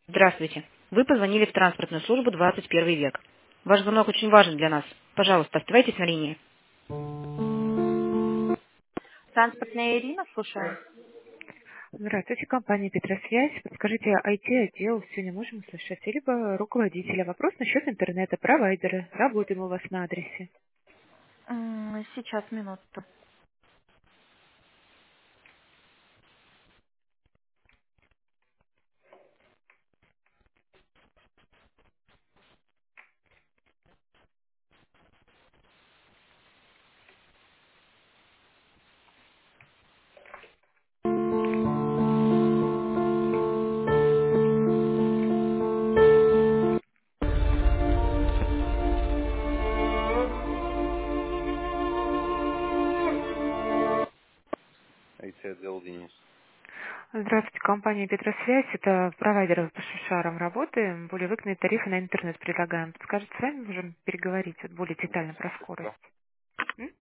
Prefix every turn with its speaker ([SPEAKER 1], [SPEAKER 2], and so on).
[SPEAKER 1] Здравствуйте. Вы позвонили в транспортную службу 21 век. Ваш звонок очень важен для нас. Пожалуйста, оставайтесь на линии. Транспортная Ирина, слушаю.
[SPEAKER 2] Здравствуйте, компания «Петросвязь». Подскажите, IT-отдел все не можем услышать, либо руководителя. Вопрос насчет интернета, провайдера. Работаем у вас на адресе.
[SPEAKER 1] Сейчас, минуту.
[SPEAKER 3] IT-отдел Денис.
[SPEAKER 2] Здравствуйте, компания «Петросвязь». Это провайдер по шишарам работаем. Более выгодные тарифы на интернет предлагаем. Подскажите, с вами можем переговорить вот более детально про скорость.